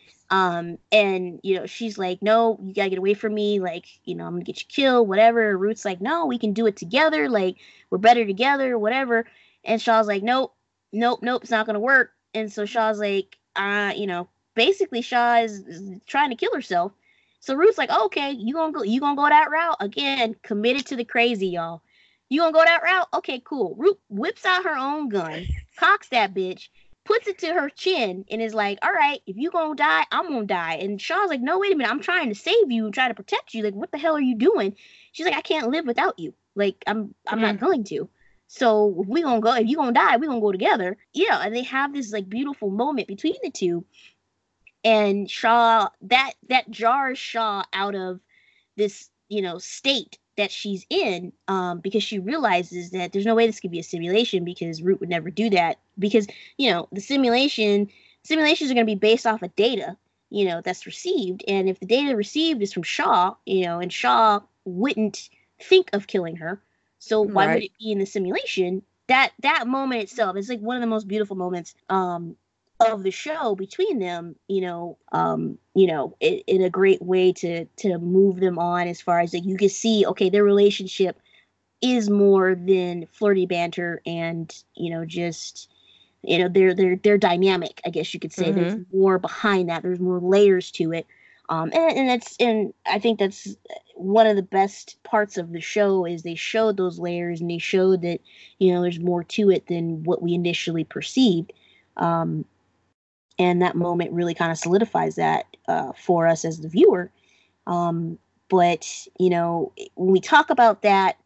um, and you know, she's like, no, you gotta get away from me, like, you know, I'm gonna get you killed, whatever. Root's like, no, we can do it together, like, we're better together, whatever. And Shaw's like, nope, nope, nope, it's not gonna work. And so Shaw's like, uh, you know, basically Shaw is, is trying to kill herself. So Root's like, oh, okay, you gonna go, you gonna go that route again? Committed to the crazy, y'all. You gonna go that route? Okay, cool. Root whips out her own gun, cocks that bitch, puts it to her chin, and is like, all right, if you gonna die, I'm gonna die. And Shaw's like, no, wait a minute, I'm trying to save you and try to protect you. Like, what the hell are you doing? She's like, I can't live without you. Like, I'm I'm mm-hmm. not going to. So if we gonna go, if you gonna die, we gonna go together. Yeah, and they have this like beautiful moment between the two. And Shaw, that that jars Shaw out of this, you know, state that she's in, um, because she realizes that there's no way this could be a simulation, because Root would never do that, because, you know, the simulation simulations are going to be based off of data, you know, that's received. And if the data received is from Shaw, you know, and Shaw wouldn't think of killing her, so why right. would it be in the simulation? That that moment itself is like one of the most beautiful moments um of the show between them, you know, um, you know, in, in a great way to to move them on, as far as like you can see, okay, their relationship is more than flirty banter, and you know, just you know, they're they're they're dynamic, I guess you could say. Mm-hmm. There's more behind that. There's more layers to it, um, and and that's and I think that's one of the best parts of the show, is they showed those layers, and they showed that, you know, there's more to it than what we initially perceived. Um, And that moment really kind of solidifies that uh, for us as the viewer. Um, but, you know, when we talk about that,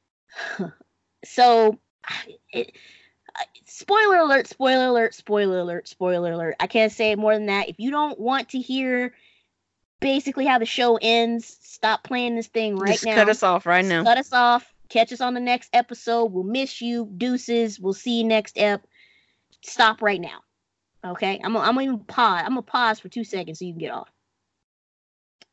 so it, spoiler alert, spoiler alert, spoiler alert, spoiler alert. I can't say more than that. If you don't want to hear basically how the show ends, stop playing this thing right Just now. Cut us off right now. Cut us off. Catch us on the next episode. We'll miss you. Deuces. We'll see you next ep. Stop right now. Okay, I'm gonna I'm gonna even pause. I'm gonna pause for two seconds so you can get off.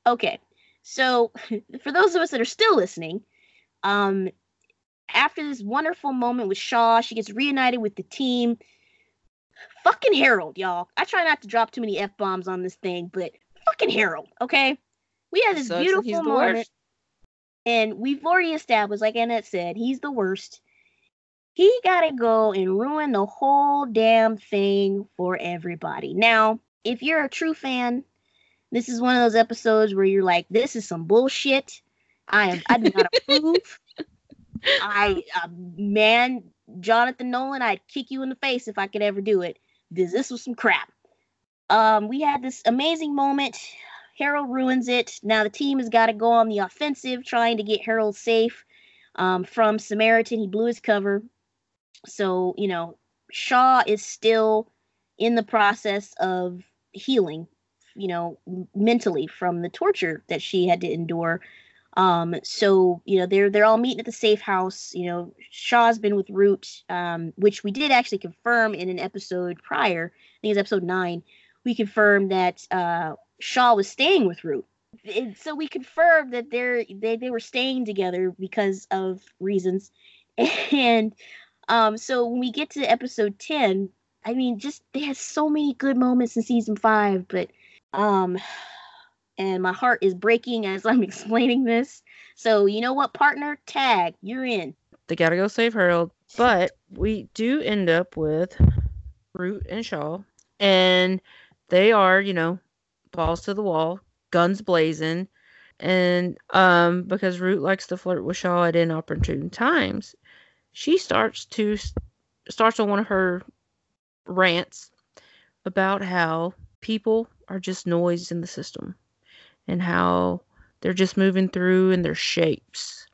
Okay. So, for those of us that are still listening, um, after this wonderful moment with Shaw, she gets reunited with the team. Fucking Harold, y'all. I try not to drop too many F-bombs on this thing, but fucking Harold, okay? We had It this sucks, and he's beautiful the moment, worst. and we've already established, like Annette said, he's the worst. He gotta go and ruin the whole damn thing for everybody. Now, if you're a true fan, this is one of those episodes where you're like, this is some bullshit. I am I do not approve. I uh, man, Jonathan Nolan, I'd kick you in the face if I could ever do it. This this was some crap. Um, we had this amazing moment. Harold ruins it. Now the team has got to go on the offensive, trying to get Harold safe um, from Samaritan. He blew his cover. So, you know, Shaw is still in the process of healing, you know, mentally from the torture that she had to endure. Um, so, you know, they're they're all meeting at the safe house. You know, Shaw's been with Root, um, which we did actually confirm in an episode prior. I think it's episode nine. We confirmed that uh, Shaw was staying with Root. And so we confirmed that they're they, they were staying together because of reasons. And um, so when we get to episode ten, I mean, just they had so many good moments in season five, but um, and my heart is breaking as I'm explaining this. So you know what, partner, tag, you're in. They gotta go save Harold, but we do end up with Root and Shaw, and they are, you know, balls to the wall, guns blazing, and um, because Root likes to flirt with Shaw at inopportune times, she starts to starts on one of her rants about how people are just noise in the system and how they're just moving through in their shapes.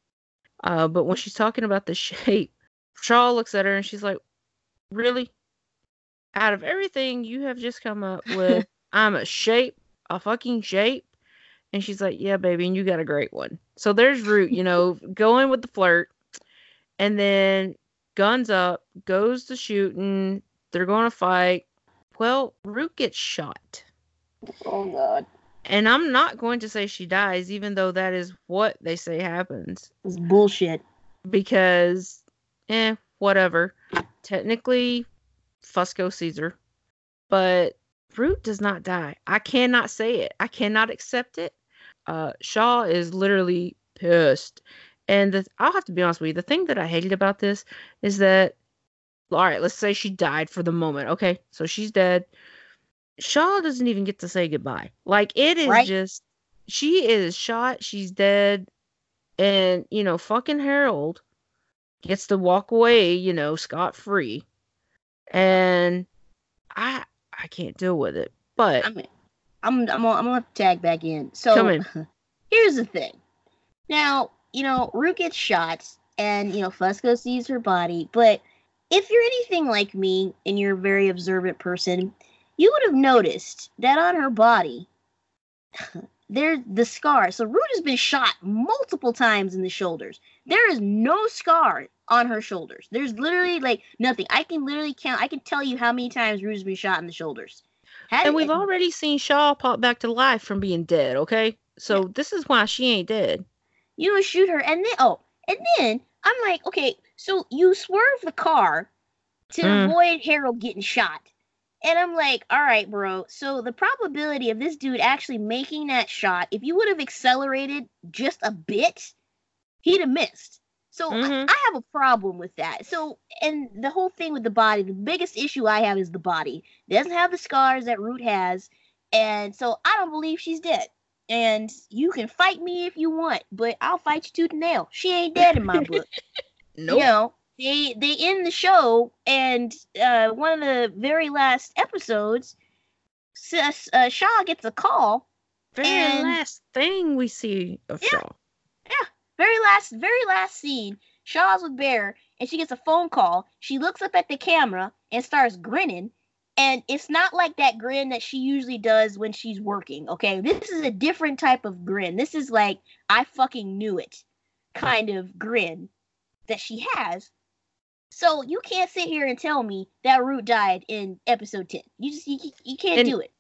Uh, but when she's talking about the shape, Shaw looks at her and she's like, really? Out of everything you have just come up with, I'm a shape, a fucking shape? And she's like, yeah, baby, and you got a great one. So there's Root, you know, going with the flirt. And then guns up, goes to shooting. They're going to fight. Well, Root gets shot. Oh, God. And I'm not going to say she dies, even though that is what they say happens. It's bullshit. Because, eh, whatever. Technically, Fusco Caesar. But Root does not die. I cannot say it. I cannot accept it. Uh, Shaw is literally pissed. And the, I'll have to be honest with you. The thing that I hated about this is that, all right, let's say she died for the moment. Okay, so she's dead. Shaw doesn't even get to say goodbye. Like, it is Right? just, she is shot, she's dead, and, you know, fucking Harold gets to walk away, you know, scot-free. And I I can't deal with it. But I'm I'm I'm gonna, I'm gonna tag back in. So come in. Here's the thing. Now, you know, Root gets shot, and you know, Fusco sees her body. But if you're anything like me, and you're a very observant person, you would have noticed that on her body, there's the scar. So Root has been shot multiple times in the shoulders. There is no scar on her shoulders. There's literally like nothing. I can literally count. I can tell you how many times Root has been shot in the shoulders. Had And it, we've already seen Shaw pop back to life from being dead, okay? So Yeah. this is why she ain't dead. You would shoot her, and then oh, and then I'm like, okay, so you swerve the car to Mm. avoid Harold getting shot. And I'm like, all right, bro. So the probability of this dude actually making that shot, if you would have accelerated just a bit, he'd have missed. So Mhm. I, I have a problem with that. So, and the whole thing with the body, the biggest issue I have is the body. It doesn't have the scars that Root has. And so I don't believe she's dead. And you can fight me if you want, but I'll fight you tooth and nail. She ain't dead in my book. Nope. You know, they they end the show, and uh, one of the very last episodes, uh, Shaw gets a call. Very and, last thing we see of yeah, Shaw. Yeah, very last, very last scene. Shaw's with Bear, and she gets a phone call. She looks up at the camera and starts grinning. And it's not like that grin that she usually does when she's working, okay? This is a different type of grin. This is like, I fucking knew it kind of grin that she has. So you can't sit here and tell me that Root died in episode ten. You just, you, you can't And- do it.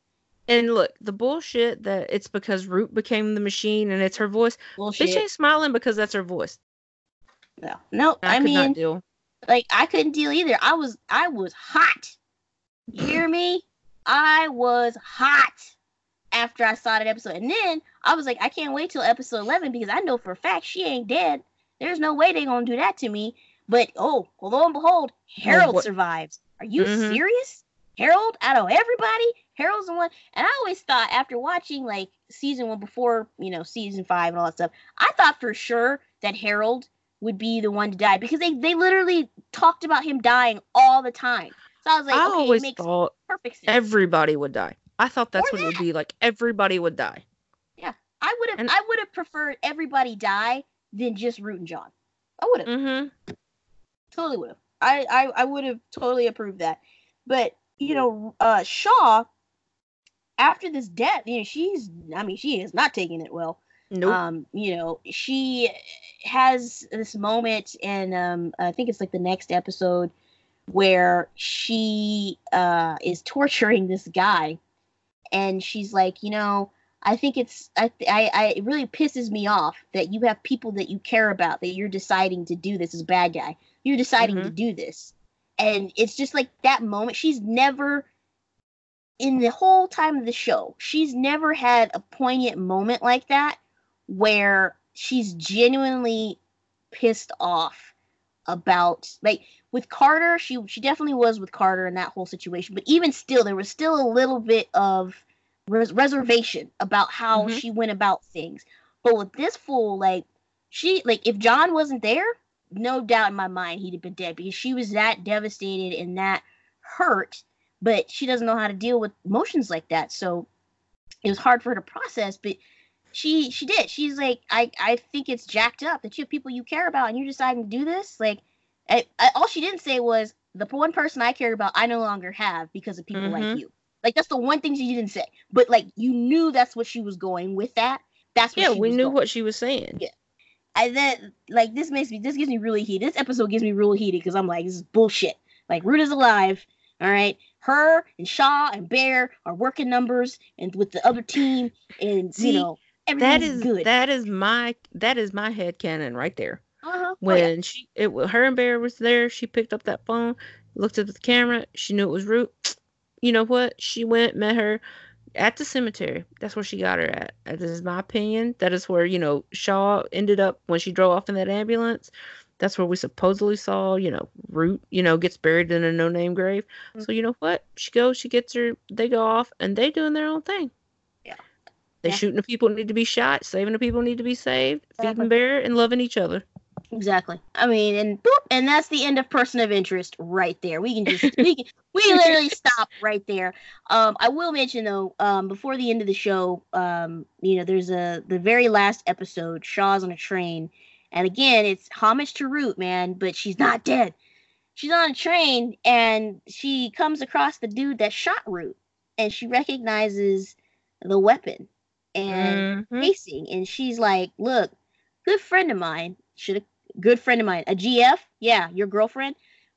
And look, the bullshit that it's because Root became the machine and it's her voice. Bitch Bullshit. ain't smiling because that's her voice. No, no. I, I could not mean, deal. like I couldn't deal either. I was, I was hot. You hear me? I was hot after I saw that episode, and then I was like, I can't wait till episode eleven because I know for a fact she ain't dead. There's no way they gonna do that to me. But oh, well, lo and behold, Harold what- survives. Are you Mhm. serious? Harold, out of everybody, Harold's the one. And I always thought after watching like season one before, you know, season five and all that stuff, I thought for sure that Harold would be the one to die because they, they literally talked about him dying all the time. So I was like, I okay, always it makes thought perfect sense. everybody would die. I thought that's Or what it would that. be like. Everybody would die. Yeah, I would have. And- I would have preferred everybody die than just Root and John. I would have Mm-hmm. totally would have. I I, I would have totally approved that. But you know, uh, Shaw, after this death, you know, she's. I mean, she is not taking it well. Nope. Um, you know, she has this moment, and um, I think it's like the next episode where she uh is torturing this guy, and she's like, you know, I think it's I, I I it really pisses me off that you have people that you care about that you're deciding to do this as a bad guy. You're deciding Mhm. to do this, and it's just like that moment. She's never in the whole time of the show, she's never had a poignant moment like that where she's genuinely pissed off about, like, with Carter, she she definitely was with Carter in that whole situation, but even still there was still a little bit of res- reservation about how Mhm. she went about things. But with this fool, like, she, like, if John wasn't there, no doubt in my mind he'd have been dead because she was that devastated and that hurt, but she doesn't know how to deal with emotions like that, so it was hard for her to process. But she she did. She's like, I I think it's jacked up that you have people you care about and you're deciding to do this. Like, I, I, all she didn't say was the one person I care about I no longer have because of people like Mhm. you. Like, that's the one thing she didn't say. But like, you knew that's what she was going with. That that's what Yeah, she we was knew going. what she was saying. Yeah. I then like this makes me this gives me really heated. This episode gives me really heated because I'm like, this is bullshit. Like, Root is alive. All right, her and Shaw and Bear are working numbers and with the other team, and See, you know That everything's is good. that is my that is my headcanon right there. Uh-huh. When Oh, yeah. she it wa- her and Bear was there, she picked up that phone, looked at the camera, she knew it was Root. You know what? She went, met her at the cemetery. That's where she got her at. That is my opinion. That is where, you know, Shaw ended up when she drove off in that ambulance. That's where we supposedly saw, you know, Root, you know, gets buried in a no-name grave. Mhm. So you know what? She goes, she gets her, they go off, and they doing their own thing. Yeah. They Yeah. shooting the people who need to be shot, saving the people who need to be saved, Exactly. feeding Bear, and loving each other. Exactly. I mean, and boop, and that's the end of Person of Interest right there. We can just we can we can literally stop right there. Um, I will mention though, um, before the end of the show, um, you know, there's a the very last episode. Shaw's on a train, and again, it's homage to Root, man, but she's not dead. She's on a train, and she comes across the dude that shot Root, and she recognizes the weapon and Mhm. casing, and she's like, "Look, good friend of mine should have." Good friend of mine, a G F, yeah, your girlfriend,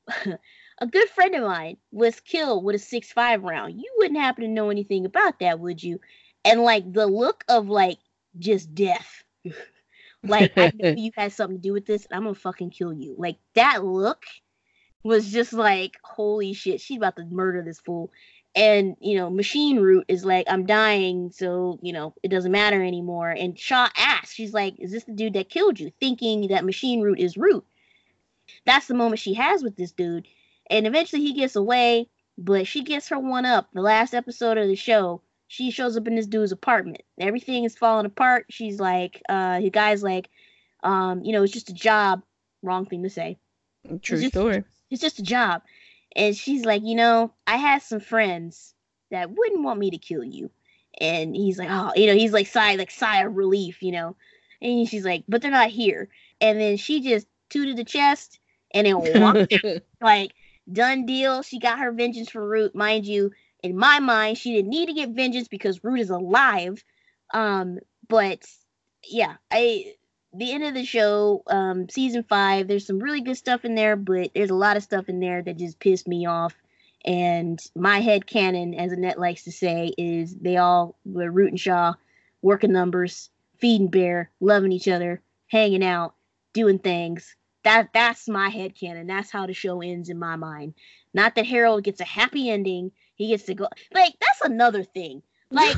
a good friend of mine was killed with a six five round. You wouldn't happen to know anything about that, would you? And like the look of like just death, like I know you had something to do with this, and I'm gonna fucking kill you. Like that look was just like, holy shit, she's about to murder this fool. And, you know, Machine Root is like, I'm dying, so, you know, it doesn't matter anymore. And Shaw asks, she's like, is this the dude that killed you? Thinking that Machine Root is Root. That's the moment she has with this dude. And eventually he gets away, but she gets her one up. The last episode of the show, she shows up in this dude's apartment. Everything is falling apart. She's like, uh, the guy's like, um, you know, it's just a job. Wrong thing to say. True It's just- story. It's just a job. And she's like, you know, I had some friends that wouldn't want me to kill you. And he's like, oh, you know, he's like sigh, like sigh of relief, you know. And she's like, but they're not here. And then she just tooted the chest and then walked out. Like, done deal. She got her vengeance for Root. Mind you, in my mind, she didn't need to get vengeance because Root is alive. Um, but yeah, I the end of the show, um, season five, there's some really good stuff in there, but there's a lot of stuff in there that just pissed me off. And my head canon, as Annette likes to say, is they all were Root and Shaw, working numbers, feeding Bear, loving each other, hanging out, doing things. That that's my head canon. That's how the show ends in my mind. Not that Harold gets a happy ending. He gets to go. Like, that's another thing. Like,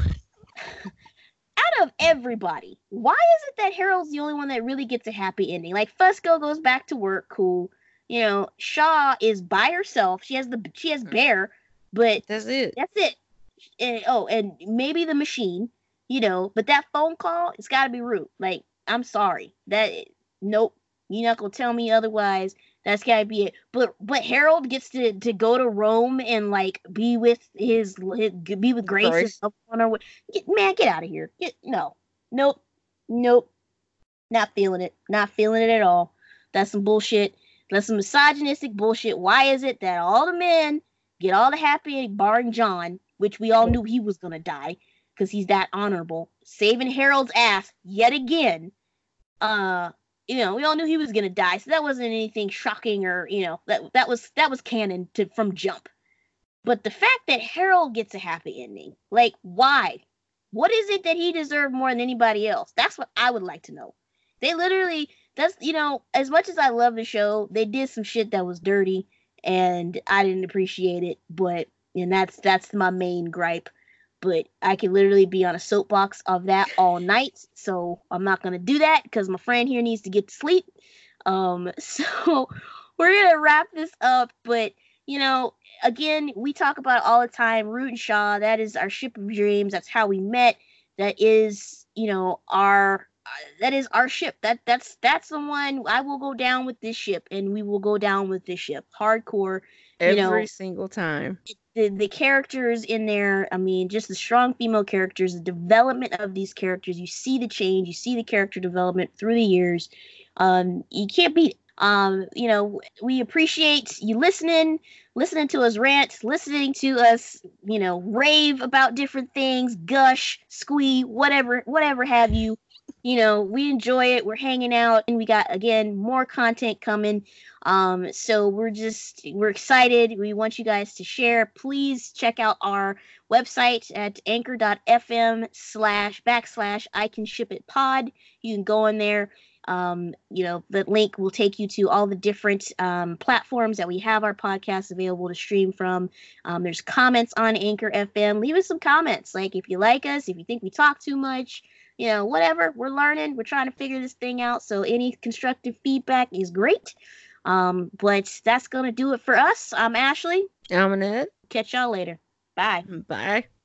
out of everybody, why is it that Harold's the only one that really gets a happy ending? Like, Fusco goes back to work, cool. You know, Shaw is by herself. She has the she has Bear, but that's it. That's it. And, oh, and maybe the machine, you know, but that phone call, it's got to be Root. Like, I'm sorry. That nope. You're not gonna tell me otherwise. That's gotta be it. But but Harold gets to, to go to Rome and like be with his, his be with Grace. Grace. And her, get, man, get out of here. Get, no, nope, nope. Not feeling it. Not feeling it at all. That's some bullshit. That's some misogynistic bullshit. Why is it that all the men get all the happy, barring John, which we all knew he was gonna die because he's that honorable, saving Harold's ass yet again. Uh. You know, we all knew he was gonna die, so that wasn't anything shocking or, you know, that that was that was canon to from jump. But the fact that Harold gets a happy ending, like, why? What is it that he deserved more than anybody else? That's what I would like to know. They literally, that's, you know, as much as I love the show, they did some shit that was dirty, and I didn't appreciate it. But and that's that's my main gripe. But I could literally be on a soapbox of that all night, so I'm not gonna do that because my friend here needs to get to sleep. Um, so we're gonna wrap this up. But you know, again, we talk about it all the time. Root and Shaw, that is our ship of dreams. That's how we met. That is, you know, our uh, that is our ship. That that's that's the one. I will go down with this ship, and we will go down with this ship. Hardcore. Every you know, single time. The, the characters in there, I mean, just the strong female characters, the development of these characters, you see the change, you see the character development through the years. Um, you can't beat it. Um, you know, we appreciate you listening, listening to us rant, listening to us, you know, rave about different things, gush, squee, whatever, whatever have you. You know, we enjoy it. We're hanging out, and we got, again, more content coming. Um, so we're just, we're excited. We want you guys to share. Please check out our website at anchor.fm slash backslash I can ship it pod. You can go in there. Um, you know, the link will take you to all the different um, platforms that we have our podcast available to stream from. Um, there's comments on Anchor F M. Leave us some comments. Like, if you like us, if you think we talk too much, you know, whatever. We're learning. We're trying to figure this thing out. So any constructive feedback is great. Um, but that's going to do it for us. I'm Ashley. I'm Annette. Catch y'all later. Bye. Bye.